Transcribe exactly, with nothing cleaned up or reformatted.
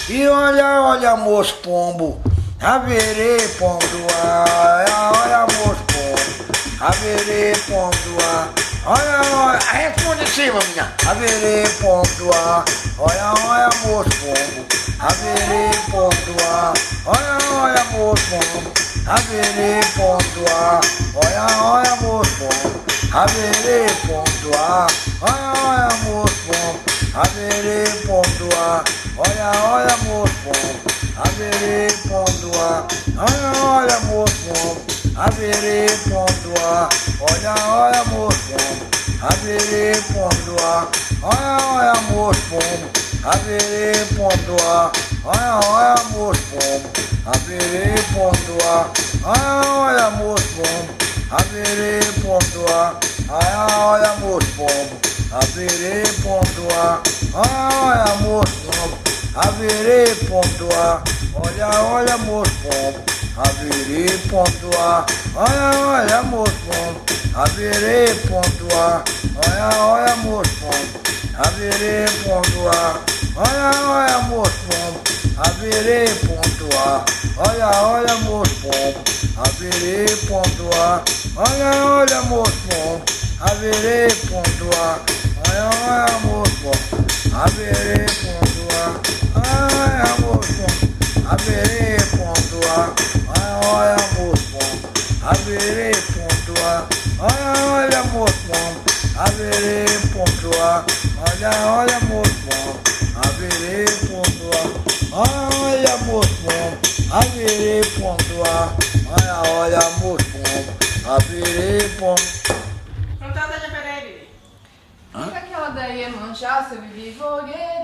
E olha, olha, moço pombo, haverei pombo do ar. Olha, olha, moço pombo, haverei pombo do ar. Olha, olha, responde em cima, minha. Haverei pombo do ar. Olha, olha, moço pombo, haverei pombo do ar. Olha, olha, moço pombo, haverei pombo do ar. Olha, olha, moço pombo, haverei pombo do ar. Olha, olha, moço pombo, haverei pombo do ar. Olha, olha, moço pombo, haverei pombo do ar. Olha, olha, moço pombo, haverei pombo do ar. Olha, olha, moço pombo, haverei pombo do ar. Olha, olha, moço pombo, haverei pombo do ar. Olha, olha, moço pombo, haverei pombo do ar. Olha, olha, moço pombo, haverei pombo do ar. Olha, olha, moço pombo, haverei pombo do ar. Olha, olha, moço pombo, haverei pombo do ar. Olha, olha, moço pombo, haverei pombo do ar. Olha, olha, moço pombo, haverei pombo do ar. Olha, olha, moço pombo, haverei pombo do ar. Olha, olha, moço pombo, haverei pombo do ar. Olha, olha, moço pombo, haverei pombo do ar. Olha, olha, moço pombo, haverei pombo do ar. Olha, olha, moço pombo, haverei pombo do ar. Olha, moço pombo, haverei pombo do ar. Olha, olha, moço pombo, haverei pombo do ar. Olha, olha, moço pombo, haverei pombo do ar. Olha, olha, moço pombo, haverei pombo do ar. Olha, moço pombo, haverei pombo do ar. Olha, olha, moço pombo, haverei pombo. Cantada de Pereira. Fica aquela daí, Iemanjá, seu Vivi Vogue.